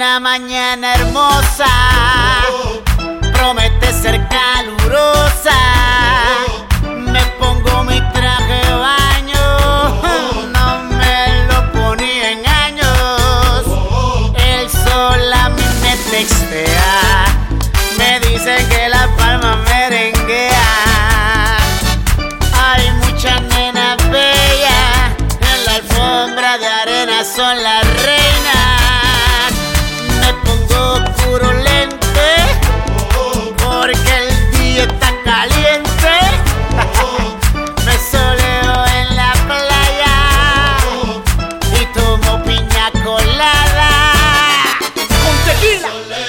una mañana hermosa, promete ser calurosa. Me pongo mi traje de baño, no me lo ponía en años. El sol a mí me textea, me dicen que la palma merenguea. Hay muchas nenas bellas, en la alfombra de arena son las reinas. Me pongo puro lente, porque el día está caliente. Me soleo en la playa y tomo piña colada con tequila.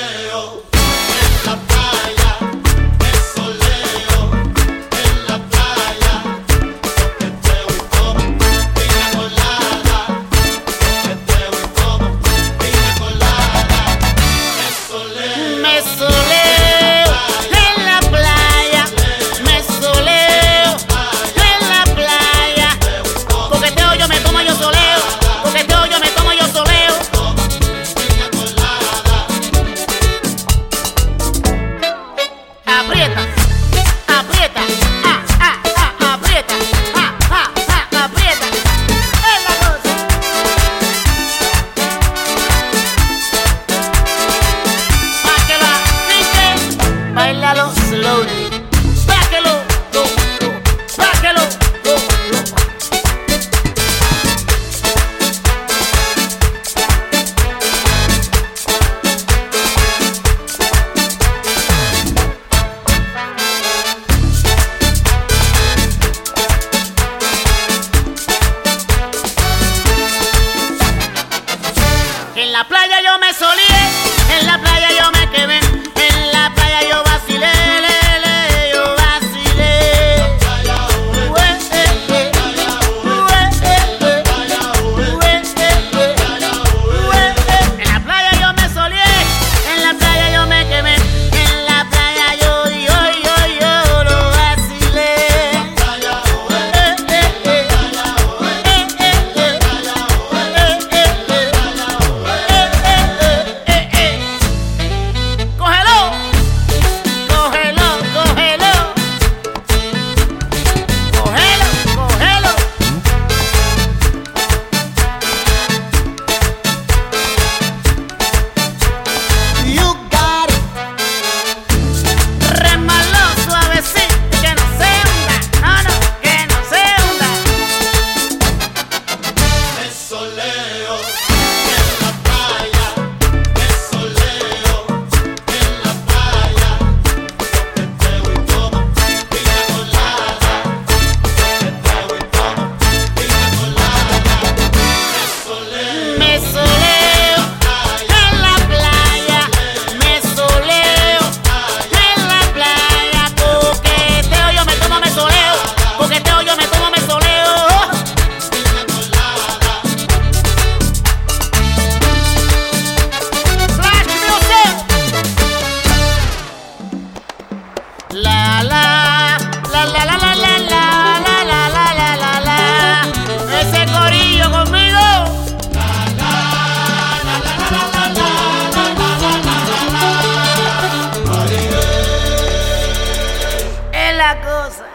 Báilalo slowly, báquelo, báquelo, En la playa yo me solía, en la playa yo me quemé, en la playa yo vacilé, yo vacilé. En la playa yo me solía, en la playa yo me quemé, en la playa yo lo vacilé. Ese corillo conmigo. Es la cosa.